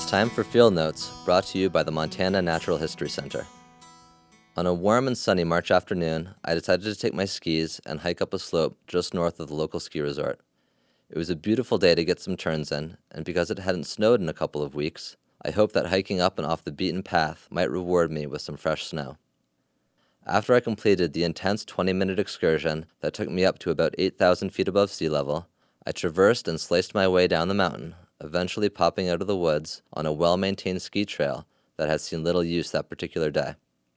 It's time for Field Notes, brought to you by the Montana Natural History Center. On a warm and sunny March afternoon, I decided to take my skis and hike up a slope just north of the local ski resort. It was a beautiful day to get some turns in, and because it hadn't snowed in a couple of weeks, I hoped that hiking up and off the beaten path might reward me with some fresh snow. After I completed the intense 20-minute excursion that took me up to about 8,000 feet above sea level, I traversed and sliced my way down the mountain, eventually popping out of the woods on a well-maintained ski trail that had seen little use that particular day.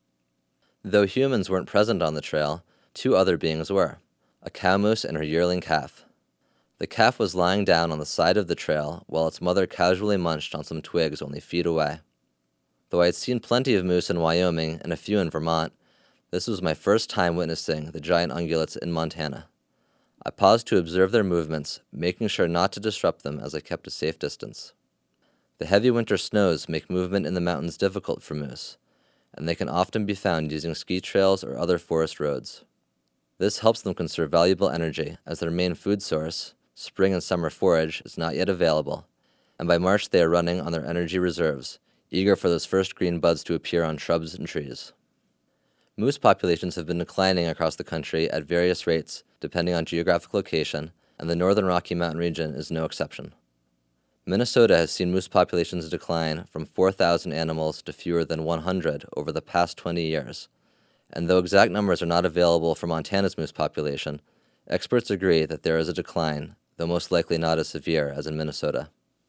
Though humans weren't present on the trail, two other beings were, a cow moose and her yearling calf. The calf was lying down on the side of the trail while its mother casually munched on some twigs only feet away. Though I had seen plenty of moose in Wyoming and a few in Vermont, this was my first time witnessing the giant ungulates in Montana. I paused to observe their movements, making sure not to disrupt them as I kept a safe distance. The heavy winter snows make movement in the mountains difficult for moose, and they can often be found using ski trails or other forest roads. This helps them conserve valuable energy as their main food source, spring and summer forage, is not yet available, and by March they are running on their energy reserves, eager for those first green buds to appear on shrubs and trees. Moose populations have been declining across the country at various rates, depending on geographic location, and the northern Rocky Mountain region is no exception. Minnesota has seen moose populations decline from 4,000 animals to fewer than 100 over the past 20 years, and though exact numbers are not available for Montana's moose population, experts agree that there is a decline, though most likely not as severe as in Minnesota.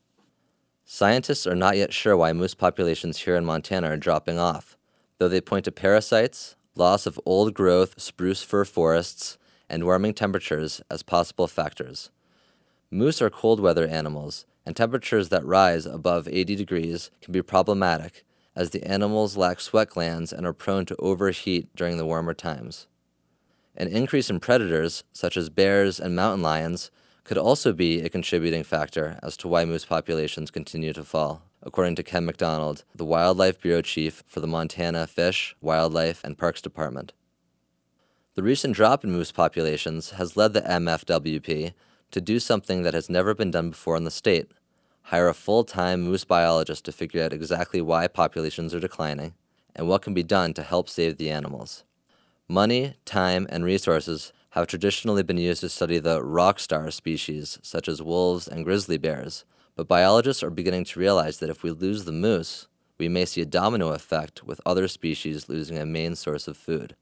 Scientists are not yet sure why moose populations here in Montana are dropping off, though they point to parasites, loss of old-growth spruce fir forests, and warming temperatures as possible factors. Moose are cold-weather animals, and temperatures that rise above 80 degrees can be problematic, as the animals lack sweat glands and are prone to overheat during the warmer times. An increase in predators, such as bears and mountain lions, could also be a contributing factor as to why moose populations continue to fall, according to Ken McDonald, the Wildlife Bureau Chief for the Montana Fish, Wildlife, and Parks Department. The recent drop in moose populations has led the MFWP to do something that has never been done before in the state: hire a full-time moose biologist to figure out exactly why populations are declining and what can be done to help save the animals. Money, time, and resources have traditionally been used to study the rock star species, such as wolves and grizzly bears, but biologists are beginning to realize that if we lose the moose, we may see a domino effect with other species losing a main source of food.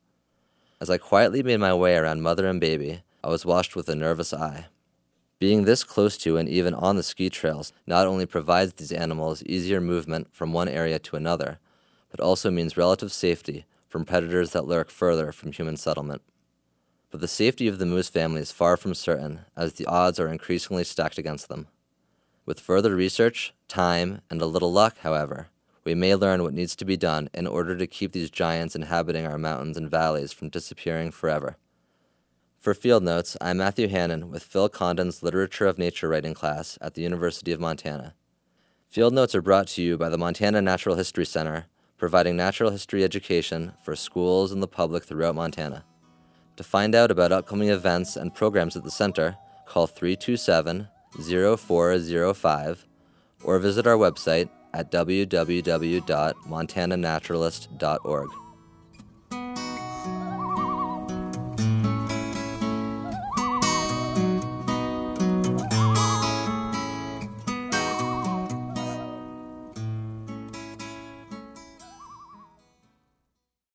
As I quietly made my way around mother and baby, I was watched with a nervous eye. Being this close to and even on the ski trails not only provides these animals easier movement from one area to another, but also means relative safety from predators that lurk further from human settlement. But the safety of the moose family is far from certain, as the odds are increasingly stacked against them. With further research, time, and a little luck, however, we may learn what needs to be done in order to keep these giants inhabiting our mountains and valleys from disappearing forever. For Field Notes, I'm Matthew Hannon with Phil Condon's Literature of Nature writing class at the University of Montana. Field Notes are brought to you by the Montana Natural History Center, providing natural history education for schools and the public throughout Montana. To find out about upcoming events and programs at the center, call 327-0405 or visit our website at www.montananaturalist.org.